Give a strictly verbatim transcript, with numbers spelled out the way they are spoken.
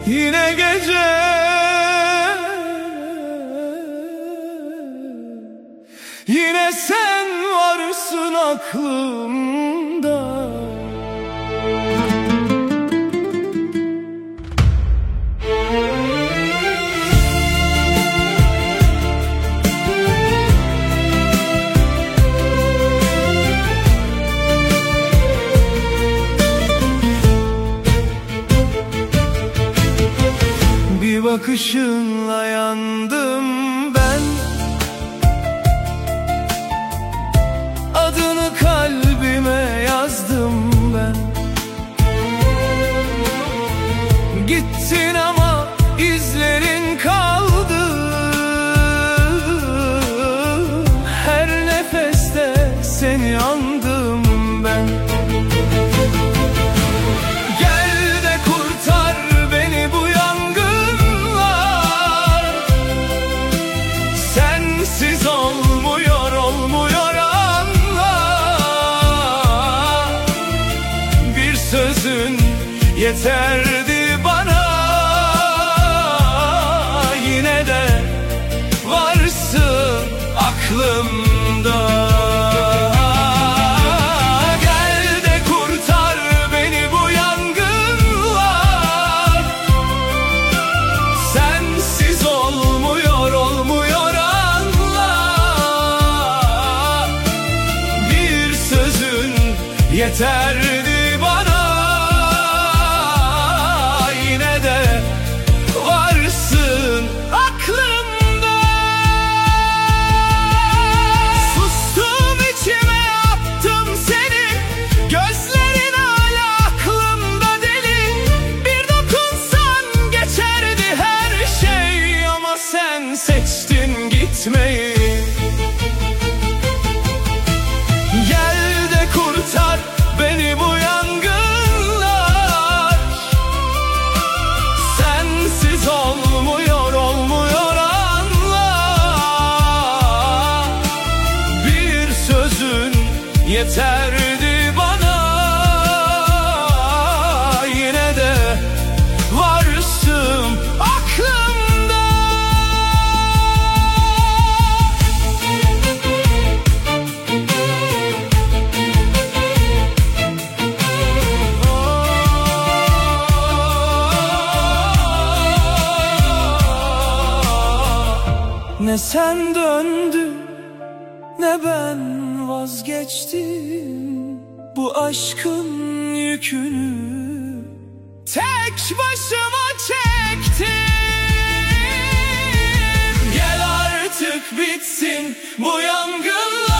Yine gece, yine sen varsın aklımda. Bir bakışınla yandım ben, adını kalbime yazdım ben. Gittin ama izlerin kaldı, her nefeste seni andım ben. Gel de kurtar beni bu yangınlar, sensiz olmuyor olmuyor anla. Bir sözün yeterdi bana, yine de varsın aklımda. Gel de kurtar beni bu yangınlar, sensiz olmuyor olmuyor anla. Bir sözün yeterdi bana, yine de varsın aklımda. Sustum içime attım seni, gözlerin hala aklımda deli. Bir dokunsan geçerdi her şey, ama sen seçtin gitmeyi. Gel de kurtar beni bu yangınlar, sensiz olmuyor olmuyor anla. Bir sözün yeterdi bana, yine de varsın aklımda. Ne sen döndün, ne ben vazgeçtim. Bu aşkın yükünü tek başıma çektim. Gel artık bitsin bu yangınlar,